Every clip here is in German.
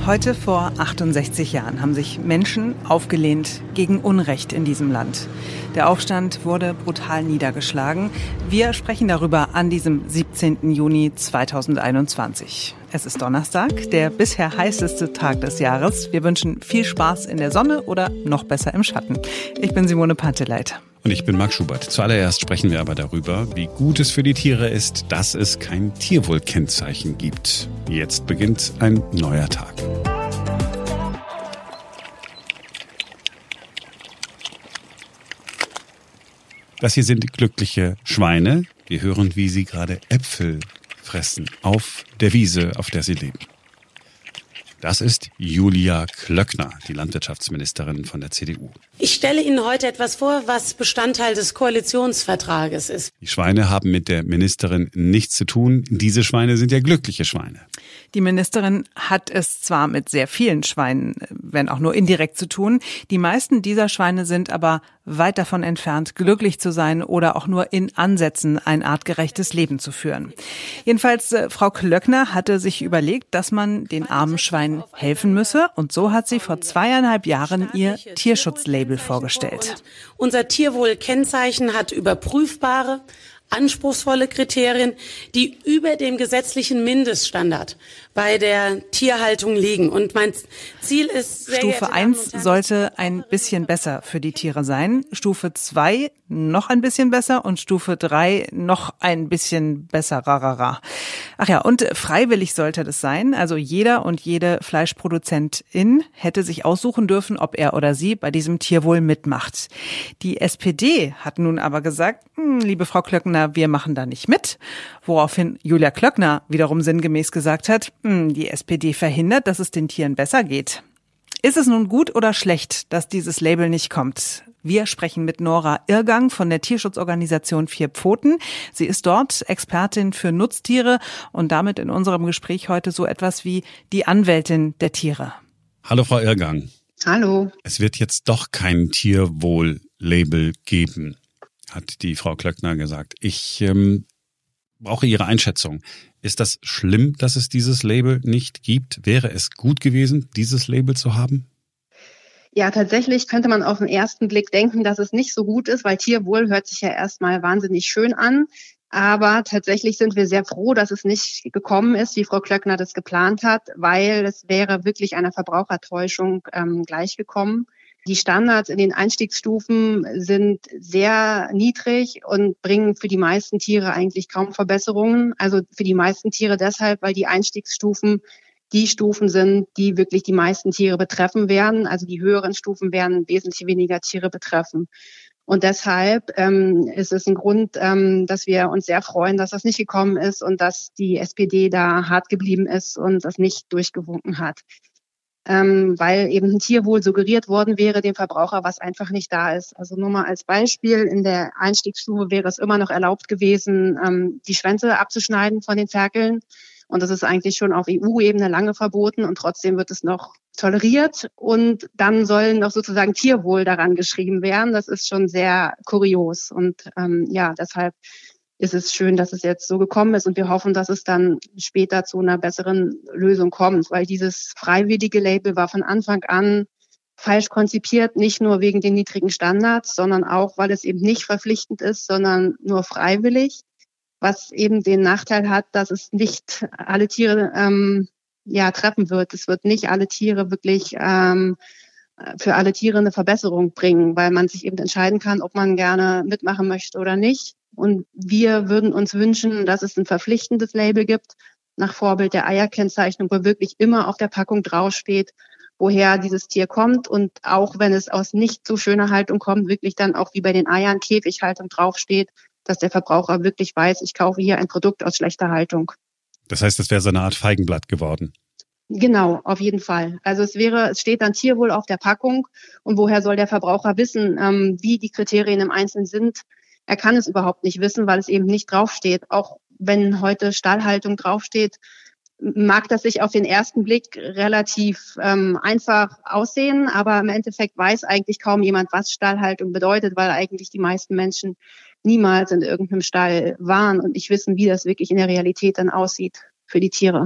Heute vor 68 Jahren haben sich Menschen aufgelehnt gegen Unrecht in diesem Land. Der Aufstand wurde brutal niedergeschlagen. Wir sprechen darüber an diesem 17. Juni 2021. Es ist Donnerstag, der bisher heißeste Tag des Jahres. Wir wünschen viel Spaß in der Sonne oder noch besser im Schatten. Ich bin Simone Panteleit. Und ich bin Marc Schubert. Zuallererst sprechen wir aber darüber, wie gut es für die Tiere ist, dass es kein Tierwohlkennzeichen gibt. Jetzt beginnt ein neuer Tag. Das hier sind glückliche Schweine. Wir hören, wie sie gerade Äpfel fressen auf der Wiese, auf der sie leben. Das ist Julia Klöckner, die Landwirtschaftsministerin von der CDU. Ich stelle Ihnen heute etwas vor, was Bestandteil des Koalitionsvertrages ist. Die Schweine haben mit der Ministerin nichts zu tun. Diese Schweine sind ja glückliche Schweine. Die Ministerin hat es zwar mit sehr vielen Schweinen, wenn auch nur indirekt zu tun. Die meisten dieser Schweine sind aber weit davon entfernt, glücklich zu sein oder auch nur in Ansätzen ein artgerechtes Leben zu führen. Jedenfalls, Frau Klöckner hatte sich überlegt, dass man den armen Schweinen helfen müsse. Und so hat sie vor 2,5 Jahren ihr Tierschutzlabel vorgestellt. Und unser Tierwohlkennzeichen hat überprüfbare, anspruchsvolle Kriterien, die über dem gesetzlichen Mindeststandard bei der Tierhaltung liegen. Und mein Ziel ist, Stufe 1 sollte ein bisschen besser für die Tiere sein, Stufe 2 noch ein bisschen besser und Stufe 3 noch ein bisschen besser. Rarara. Ach ja, und freiwillig sollte das sein. Also jeder und jede Fleischproduzentin hätte sich aussuchen dürfen, ob er oder sie bei diesem Tierwohl mitmacht. Die SPD hat nun aber gesagt, liebe Frau Klöckner, wir machen da nicht mit. Woraufhin Julia Klöckner wiederum sinngemäß gesagt hat, die SPD verhindert, dass es den Tieren besser geht. Ist es nun gut oder schlecht, dass dieses Label nicht kommt? Wir sprechen mit Nora Irrgang von der Tierschutzorganisation Vier Pfoten. Sie ist dort Expertin für Nutztiere und damit in unserem Gespräch heute so etwas wie die Anwältin der Tiere. Hallo Frau Irrgang. Hallo. Es wird jetzt doch kein Tierwohl-Label geben, hat die Frau Klöckner gesagt. Ich brauche Ihre Einschätzung. Ist das schlimm, dass es dieses Label nicht gibt? Wäre es gut gewesen, dieses Label zu haben? Ja, tatsächlich könnte man auf den ersten Blick denken, dass es nicht so gut ist, weil Tierwohl hört sich ja erstmal wahnsinnig schön an. Aber tatsächlich sind wir sehr froh, dass es nicht gekommen ist, wie Frau Klöckner das geplant hat, weil es wäre wirklich einer Verbrauchertäuschung gleichgekommen. Die Standards in den Einstiegsstufen sind sehr niedrig und bringen für die meisten Tiere eigentlich kaum Verbesserungen. Also für die meisten Tiere deshalb, weil die Einstiegsstufen die Stufen sind, die wirklich die meisten Tiere betreffen werden. Also die höheren Stufen werden wesentlich weniger Tiere betreffen. Und deshalb ist es ein Grund, dass wir uns sehr freuen, dass das nicht gekommen ist und dass die SPD da hart geblieben ist und das nicht durchgewunken hat. Weil eben ein Tierwohl suggeriert worden wäre dem Verbraucher, was einfach nicht da ist. Also nur mal als Beispiel, in der Einstiegsstufe wäre es immer noch erlaubt gewesen, die Schwänze abzuschneiden von den Ferkeln. Und das ist eigentlich schon auf EU-Ebene lange verboten und trotzdem wird es noch toleriert. Und dann soll noch sozusagen Tierwohl daran geschrieben werden. Das ist schon sehr kurios. Und deshalb ist es schön, dass es jetzt so gekommen ist. Und wir hoffen, dass es dann später zu einer besseren Lösung kommt. Weil dieses freiwillige Label war von Anfang an falsch konzipiert, nicht nur wegen den niedrigen Standards, sondern auch, weil es eben nicht verpflichtend ist, sondern nur freiwillig. Was eben den Nachteil hat, dass es nicht alle Tiere treffen wird. Es wird nicht alle Tiere wirklich für alle Tiere eine Verbesserung bringen, weil man sich eben entscheiden kann, ob man gerne mitmachen möchte oder nicht. Und wir würden uns wünschen, dass es ein verpflichtendes Label gibt, nach Vorbild der Eierkennzeichnung, wo wirklich immer auf der Packung draufsteht, woher dieses Tier kommt. Und auch wenn es aus nicht so schöner Haltung kommt, wirklich dann auch wie bei den Eiern Käfighaltung draufsteht, dass der Verbraucher wirklich weiß, ich kaufe hier ein Produkt aus schlechter Haltung. Das heißt, es wäre so eine Art Feigenblatt geworden. Genau, auf jeden Fall. Also es steht dann Tierwohl auf der Packung. Und woher soll der Verbraucher wissen, wie die Kriterien im Einzelnen sind? Er kann es überhaupt nicht wissen, weil es eben nicht draufsteht. Auch wenn heute Stallhaltung draufsteht, mag das sich auf den ersten Blick relativ einfach aussehen, aber im Endeffekt weiß eigentlich kaum jemand, was Stallhaltung bedeutet, weil eigentlich die meisten Menschen niemals in irgendeinem Stall waren und nicht wissen, wie das wirklich in der Realität dann aussieht für die Tiere.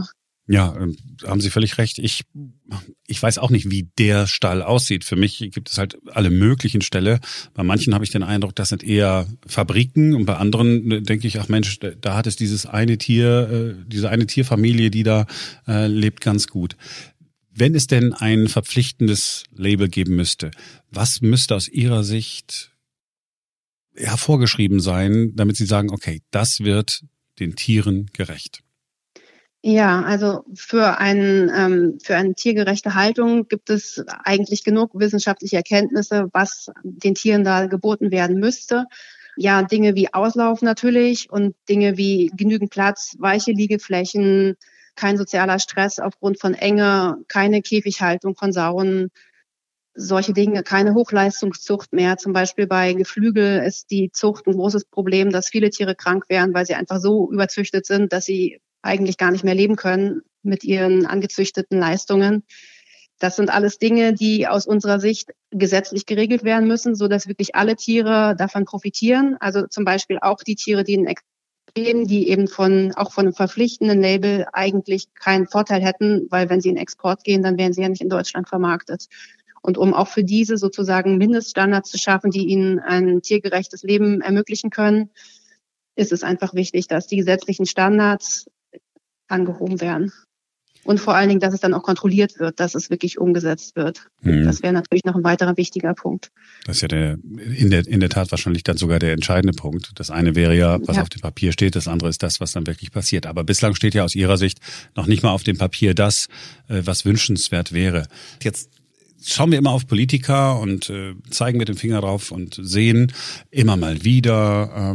Ja, haben Sie völlig recht. Ich weiß auch nicht, wie der Stall aussieht. Für mich gibt es halt alle möglichen Ställe. Bei manchen habe ich den Eindruck, das sind eher Fabriken und bei anderen denke ich, ach Mensch, da hat es dieses eine Tier, diese eine Tierfamilie, die da lebt, ganz gut. Wenn es denn ein verpflichtendes Label geben müsste, was müsste aus Ihrer Sicht hervorgeschrieben sein, damit Sie sagen, okay, das wird den Tieren gerecht? Ja, also für eine tiergerechte Haltung gibt es eigentlich genug wissenschaftliche Erkenntnisse, was den Tieren da geboten werden müsste. Ja, Dinge wie Auslauf natürlich und Dinge wie genügend Platz, weiche Liegeflächen, kein sozialer Stress aufgrund von Enge, keine Käfighaltung von Sauen, solche Dinge, keine Hochleistungszucht mehr. Zum Beispiel bei Geflügel ist die Zucht ein großes Problem, dass viele Tiere krank werden, weil sie einfach so überzüchtet sind, dass sie eigentlich gar nicht mehr leben können mit ihren angezüchteten Leistungen. Das sind alles Dinge, die aus unserer Sicht gesetzlich geregelt werden müssen, so dass wirklich alle Tiere davon profitieren. Also zum Beispiel auch die Tiere, die in Exporten, die eben von einem verpflichtenden Label eigentlich keinen Vorteil hätten, weil wenn sie in Export gehen, dann werden sie ja nicht in Deutschland vermarktet. Und um auch für diese sozusagen Mindeststandards zu schaffen, die ihnen ein tiergerechtes Leben ermöglichen können, ist es einfach wichtig, dass die gesetzlichen Standards angehoben werden. Und vor allen Dingen, dass es dann auch kontrolliert wird, dass es wirklich umgesetzt wird. Das wäre natürlich noch ein weiterer wichtiger Punkt. Das ist ja in der Tat wahrscheinlich dann sogar der entscheidende Punkt. Das eine wäre ja, was auf dem Papier steht, das andere ist das, was dann wirklich passiert. Aber bislang steht ja aus Ihrer Sicht noch nicht mal auf dem Papier das, was wünschenswert wäre. Jetzt schauen wir immer auf Politiker und zeigen mit dem Finger drauf und sehen immer mal wieder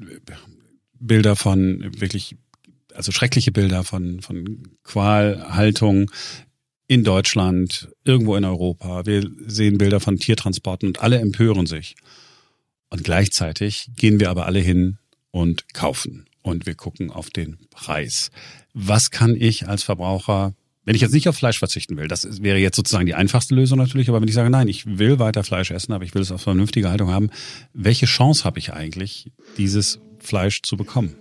Bilder von wirklich, also schreckliche Bilder von Qualhaltung in Deutschland, irgendwo in Europa. Wir sehen Bilder von Tiertransporten und alle empören sich. Und gleichzeitig gehen wir aber alle hin und kaufen. Und wir gucken auf den Preis. Was kann ich als Verbraucher, wenn ich jetzt nicht auf Fleisch verzichten will, das wäre jetzt sozusagen die einfachste Lösung natürlich, aber wenn ich sage, nein, ich will weiter Fleisch essen, aber ich will es auf vernünftige Haltung haben, welche Chance habe ich eigentlich, dieses Fleisch zu bekommen?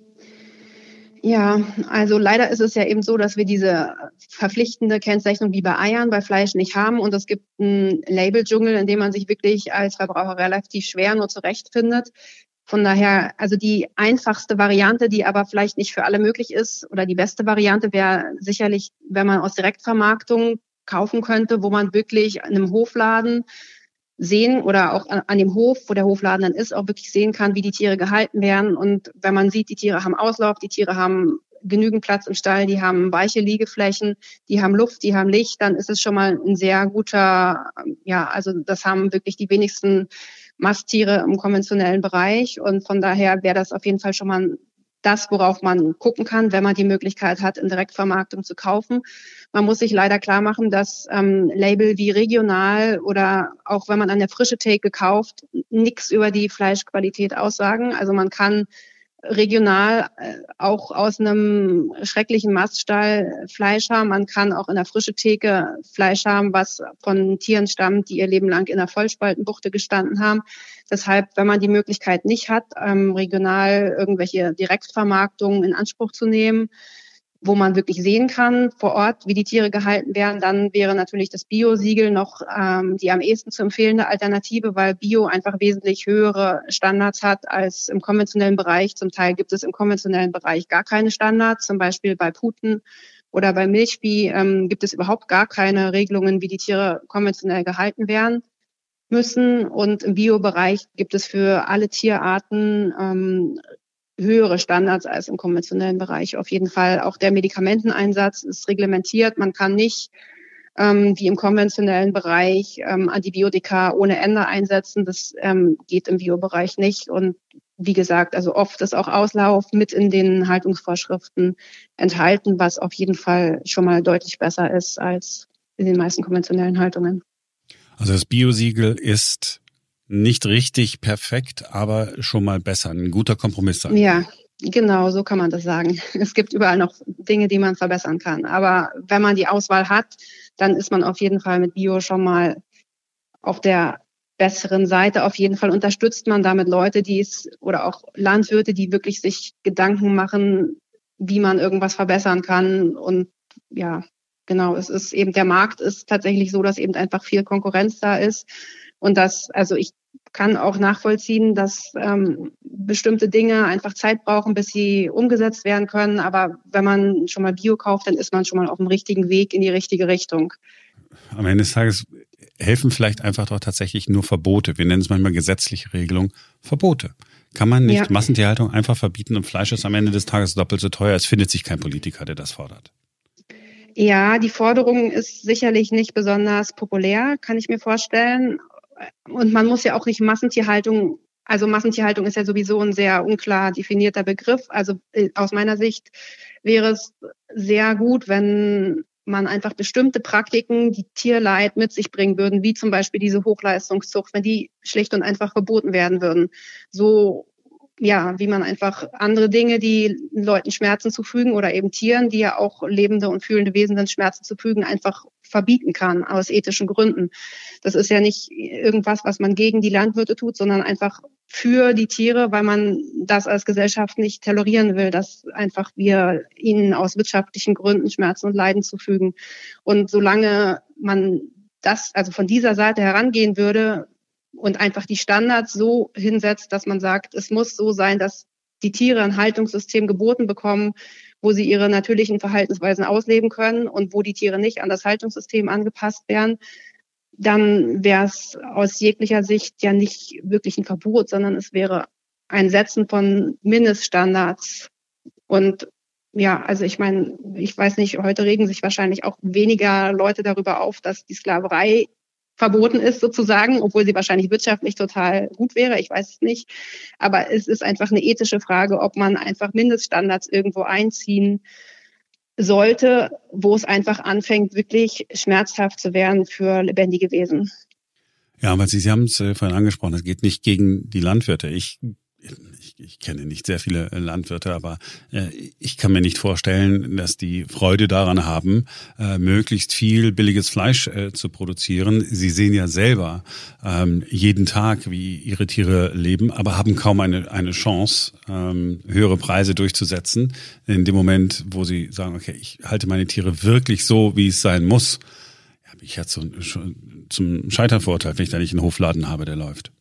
Ja, also leider ist es ja eben so, dass wir diese verpflichtende Kennzeichnung wie bei Eiern, bei Fleisch nicht haben und es gibt einen Labeldschungel, in dem man sich wirklich als Verbraucher relativ schwer nur zurechtfindet. Von daher, also die einfachste Variante, die aber vielleicht nicht für alle möglich ist oder die beste Variante wäre sicherlich, wenn man aus Direktvermarktung kaufen könnte, wo man wirklich in einem Hofladen sehen oder auch an dem Hof, wo der Hofladen dann ist, auch wirklich sehen kann, wie die Tiere gehalten werden. Und wenn man sieht, die Tiere haben Auslauf, die Tiere haben genügend Platz im Stall, die haben weiche Liegeflächen, die haben Luft, die haben Licht, dann ist es schon mal ein sehr guter, also das haben wirklich die wenigsten Masttiere im konventionellen Bereich. Und von daher wäre das auf jeden Fall schon mal das, worauf man gucken kann, wenn man die Möglichkeit hat, in Direktvermarktung zu kaufen. Man muss sich leider klar machen, dass Label wie regional oder auch wenn man an der frische Theke kauft, nichts über die Fleischqualität aussagen. Also man kann regional auch aus einem schrecklichen Maststall Fleisch haben. Man kann auch in der frische Theke Fleisch haben, was von Tieren stammt, die ihr Leben lang in der Vollspaltenbuchte gestanden haben. Deshalb, wenn man die Möglichkeit nicht hat, regional irgendwelche Direktvermarktungen in Anspruch zu nehmen, wo man wirklich sehen kann vor Ort, wie die Tiere gehalten werden, dann wäre natürlich das Bio-Siegel noch die am ehesten zu empfehlende Alternative, weil Bio einfach wesentlich höhere Standards hat als im konventionellen Bereich. Zum Teil gibt es im konventionellen Bereich gar keine Standards, zum Beispiel bei Puten oder bei Milchvieh gibt es überhaupt gar keine Regelungen, wie die Tiere konventionell gehalten werden müssen. Und im Bio-Bereich gibt es für alle Tierarten höhere Standards als im konventionellen Bereich. Auf jeden Fall auch der Medikamenteneinsatz ist reglementiert. Man kann nicht wie im konventionellen Bereich Antibiotika ohne Ende einsetzen. Das geht im Biobereich nicht. Und wie gesagt, also oft ist auch Auslauf mit in den Haltungsvorschriften enthalten, was auf jeden Fall schon mal deutlich besser ist als in den meisten konventionellen Haltungen. Also das Bio-Siegel ist nicht richtig perfekt, aber schon mal besser. Ein guter Kompromiss sein. Ja, genau, so kann man das sagen. Es gibt überall noch Dinge, die man verbessern kann. Aber wenn man die Auswahl hat, dann ist man auf jeden Fall mit Bio schon mal auf der besseren Seite. Auf jeden Fall unterstützt man damit Leute, oder auch Landwirte, die wirklich sich Gedanken machen, wie man irgendwas verbessern kann und ja, genau, es ist eben, der Markt ist tatsächlich so, dass eben einfach viel Konkurrenz da ist. Und also ich kann auch nachvollziehen, dass bestimmte Dinge einfach Zeit brauchen, bis sie umgesetzt werden können. Aber wenn man schon mal Bio kauft, dann ist man schon mal auf dem richtigen Weg in die richtige Richtung. Am Ende des Tages helfen vielleicht einfach doch tatsächlich nur Verbote. Wir nennen es manchmal gesetzliche Regelung, Verbote. Kann man nicht Massentierhaltung einfach verbieten und Fleisch ist am Ende des Tages doppelt so teuer. Es findet sich kein Politiker, der das fordert. Ja, die Forderung ist sicherlich nicht besonders populär, kann ich mir vorstellen. Und man muss ja auch nicht Massentierhaltung, also Massentierhaltung ist ja sowieso ein sehr unklar definierter Begriff. Also aus meiner Sicht wäre es sehr gut, wenn man einfach bestimmte Praktiken, die Tierleid mit sich bringen würden, wie zum Beispiel diese Hochleistungszucht, wenn die schlicht und einfach verboten werden würden. So, ja, wie man einfach andere Dinge, die Leuten Schmerzen zufügen oder eben Tieren, die ja auch lebende und fühlende Wesen sind, Schmerzen zufügen, einfach verbieten kann aus ethischen Gründen. Das ist ja nicht irgendwas, was man gegen die Landwirte tut, sondern einfach für die Tiere, weil man das als Gesellschaft nicht tolerieren will, dass einfach wir ihnen aus wirtschaftlichen Gründen Schmerzen und Leiden zufügen. Und solange man das, also von dieser Seite herangehen würde, und einfach die Standards so hinsetzt, dass man sagt, es muss so sein, dass die Tiere ein Haltungssystem geboten bekommen, wo sie ihre natürlichen Verhaltensweisen ausleben können und wo die Tiere nicht an das Haltungssystem angepasst werden, dann wäre es aus jeglicher Sicht ja nicht wirklich ein Verbot, sondern es wäre ein Setzen von Mindeststandards. Und ja, also ich meine, ich weiß nicht, heute regen sich wahrscheinlich auch weniger Leute darüber auf, dass die Sklaverei verboten ist sozusagen, obwohl sie wahrscheinlich wirtschaftlich total gut wäre, ich weiß es nicht. Aber es ist einfach eine ethische Frage, ob man einfach Mindeststandards irgendwo einziehen sollte, wo es einfach anfängt, wirklich schmerzhaft zu werden für lebendige Wesen. Ja, aber Sie haben es vorhin angesprochen, es geht nicht gegen die Landwirte. Ich kenne nicht sehr viele Landwirte, aber ich kann mir nicht vorstellen, dass die Freude daran haben, möglichst viel billiges Fleisch zu produzieren. Sie sehen ja selber jeden Tag, wie ihre Tiere leben, aber haben kaum eine Chance, höhere Preise durchzusetzen. In dem Moment, wo sie sagen, okay, ich halte meine Tiere wirklich so, wie es sein muss, habe ich ja zum Scheitern verurteilt, wenn ich da nicht einen Hofladen habe, der läuft.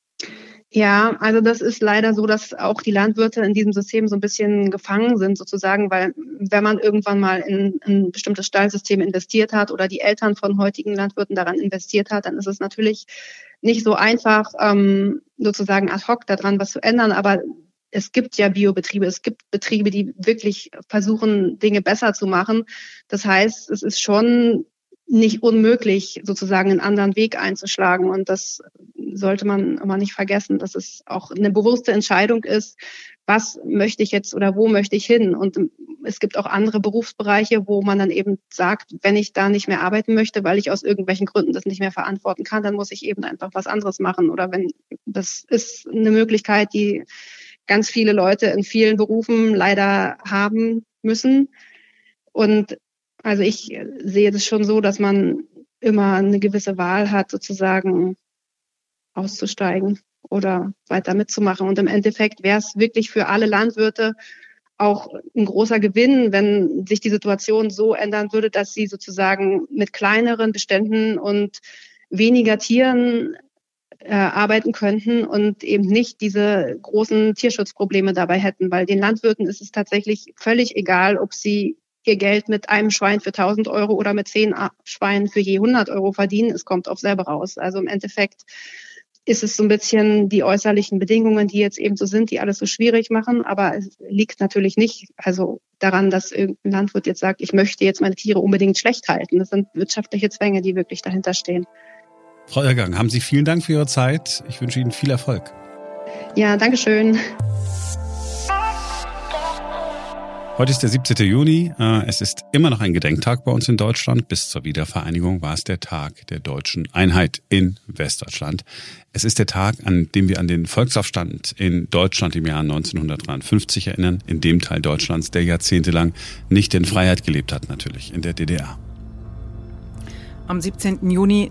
Ja, also das ist leider so, dass auch die Landwirte in diesem System so ein bisschen gefangen sind sozusagen, weil wenn man irgendwann mal in ein bestimmtes Stallsystem investiert hat oder die Eltern von heutigen Landwirten daran investiert hat, dann ist es natürlich nicht so einfach, sozusagen ad hoc daran was zu ändern, aber es gibt ja Biobetriebe, es gibt Betriebe, die wirklich versuchen, Dinge besser zu machen. Das heißt, es ist schon nicht unmöglich, sozusagen einen anderen Weg einzuschlagen. Und das sollte man immer nicht vergessen, dass es auch eine bewusste Entscheidung ist, was möchte ich jetzt oder wo möchte ich hin. Und es gibt auch andere Berufsbereiche, wo man dann eben sagt, wenn ich da nicht mehr arbeiten möchte, weil ich aus irgendwelchen Gründen das nicht mehr verantworten kann, dann muss ich eben einfach was anderes machen. Oder wenn, das ist eine Möglichkeit, die ganz viele Leute in vielen Berufen leider haben müssen. Und also ich sehe das schon so, dass man immer eine gewisse Wahl hat, sozusagen auszusteigen oder weiter mitzumachen. Und im Endeffekt wäre es wirklich für alle Landwirte auch ein großer Gewinn, wenn sich die Situation so ändern würde, dass sie sozusagen mit kleineren Beständen und weniger Tieren arbeiten könnten und eben nicht diese großen Tierschutzprobleme dabei hätten. Weil den Landwirten ist es tatsächlich völlig egal, ob sie ihr Geld mit einem Schwein für 1.000 Euro oder mit 10 Schweinen für je 100 Euro verdienen. Es kommt auf selber raus. Also im Endeffekt ist es so ein bisschen die äußerlichen Bedingungen, die jetzt eben so sind, die alles so schwierig machen. Aber es liegt natürlich nicht daran, dass irgendein Landwirt jetzt sagt, ich möchte jetzt meine Tiere unbedingt schlecht halten. Das sind wirtschaftliche Zwänge, die wirklich dahinter stehen. Frau Irrgang, haben Sie vielen Dank für Ihre Zeit. Ich wünsche Ihnen viel Erfolg. Ja, danke schön. Heute ist der 17. Juni. Es ist immer noch ein Gedenktag bei uns in Deutschland. Bis zur Wiedervereinigung war es der Tag der deutschen Einheit in Westdeutschland. Es ist der Tag, an dem wir an den Volksaufstand in Deutschland im Jahr 1953 erinnern, in dem Teil Deutschlands, der jahrzehntelang nicht in Freiheit gelebt hat, natürlich, in der DDR. Am 17. Juni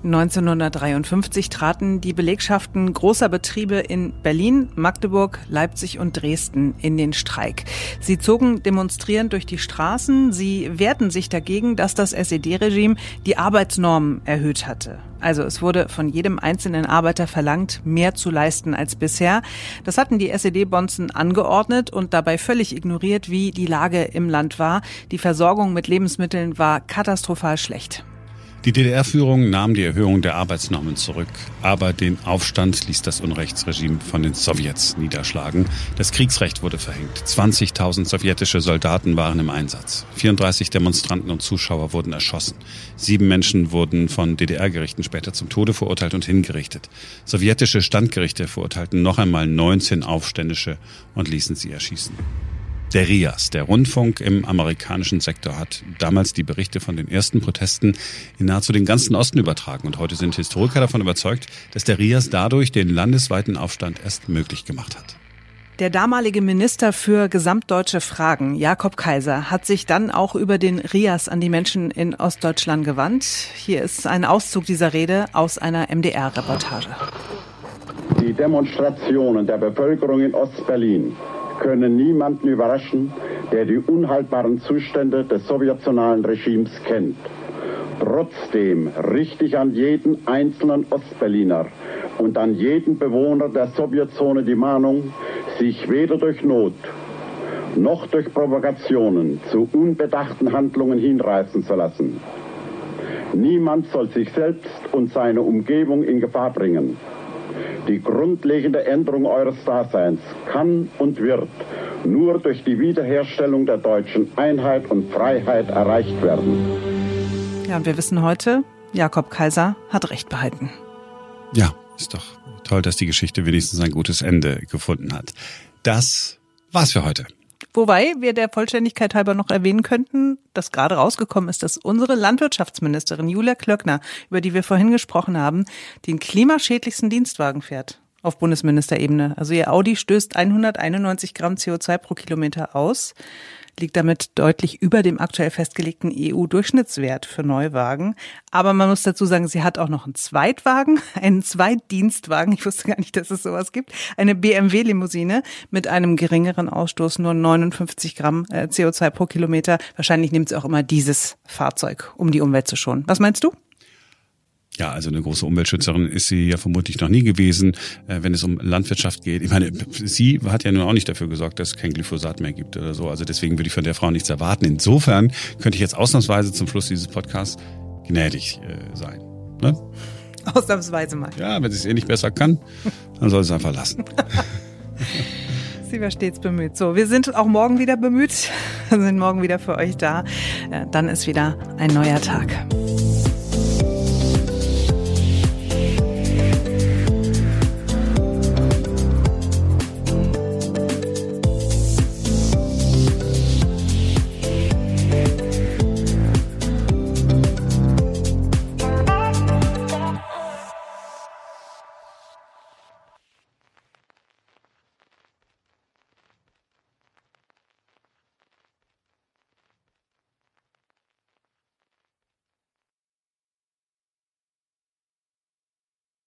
1953 traten die Belegschaften großer Betriebe in Berlin, Magdeburg, Leipzig und Dresden in den Streik. Sie zogen demonstrierend durch die Straßen. Sie wehrten sich dagegen, dass das SED-Regime die Arbeitsnormen erhöht hatte. Also es wurde von jedem einzelnen Arbeiter verlangt, mehr zu leisten als bisher. Das hatten die SED-Bonzen angeordnet und dabei völlig ignoriert, wie die Lage im Land war. Die Versorgung mit Lebensmitteln war katastrophal schlecht. Die DDR-Führung nahm die Erhöhung der Arbeitsnormen zurück, aber den Aufstand ließ das Unrechtsregime von den Sowjets niederschlagen. Das Kriegsrecht wurde verhängt. 20.000 sowjetische Soldaten waren im Einsatz. 34 Demonstranten und Zuschauer wurden erschossen. 7 Menschen wurden von DDR-Gerichten später zum Tode verurteilt und hingerichtet. Sowjetische Standgerichte verurteilten noch einmal 19 Aufständische und ließen sie erschießen. Der RIAS, der Rundfunk im amerikanischen Sektor, hat damals die Berichte von den ersten Protesten in nahezu den ganzen Osten übertragen. Und heute sind Historiker davon überzeugt, dass der RIAS dadurch den landesweiten Aufstand erst möglich gemacht hat. Der damalige Minister für gesamtdeutsche Fragen, Jakob Kaiser, hat sich dann auch über den RIAS an die Menschen in Ostdeutschland gewandt. Hier ist ein Auszug dieser Rede aus einer MDR-Reportage. Die Demonstrationen der Bevölkerung in Ostberlin können niemanden überraschen, der die unhaltbaren Zustände des sowjetionalen Regimes kennt. Trotzdem richte ich an jeden einzelnen Ostberliner und an jeden Bewohner der Sowjetzone die Mahnung, sich weder durch Not noch durch Provokationen zu unbedachten Handlungen hinreißen zu lassen. Niemand soll sich selbst und seine Umgebung in Gefahr bringen. Die grundlegende Änderung eures Daseins kann und wird nur durch die Wiederherstellung der deutschen Einheit und Freiheit erreicht werden. Ja, und wir wissen heute, Jakob Kaiser hat Recht behalten. Ja, ist doch toll, dass die Geschichte wenigstens ein gutes Ende gefunden hat. Das war's für heute. Wobei wir der Vollständigkeit halber noch erwähnen könnten, dass gerade rausgekommen ist, dass unsere Landwirtschaftsministerin Julia Klöckner, über die wir vorhin gesprochen haben, den klimaschädlichsten Dienstwagen fährt auf Bundesministerebene. Also ihr Audi stößt 191 Gramm CO2 pro Kilometer aus, liegt damit deutlich über dem aktuell festgelegten EU-Durchschnittswert für Neuwagen. Aber man muss dazu sagen, sie hat auch noch einen Zweitwagen, einen Zweitdienstwagen. Ich wusste gar nicht, dass es sowas gibt. Eine BMW-Limousine mit einem geringeren Ausstoß, nur 59 Gramm CO2 pro Kilometer. Wahrscheinlich nimmt sie auch immer dieses Fahrzeug, um die Umwelt zu schonen. Was meinst du? Ja, also eine große Umweltschützerin ist sie ja vermutlich noch nie gewesen, wenn es um Landwirtschaft geht. Ich meine, sie hat ja nun auch nicht dafür gesorgt, dass es kein Glyphosat mehr gibt oder so. Also deswegen würde ich von der Frau nichts erwarten. Insofern könnte ich jetzt ausnahmsweise zum Schluss dieses Podcasts gnädig sein. Ne? Ausnahmsweise mal. Ja, wenn sie es nicht besser kann, dann soll sie es einfach lassen. Sie war stets bemüht. So, wir sind auch morgen wieder bemüht. Wir sind morgen wieder für euch da. Dann ist wieder ein neuer Tag.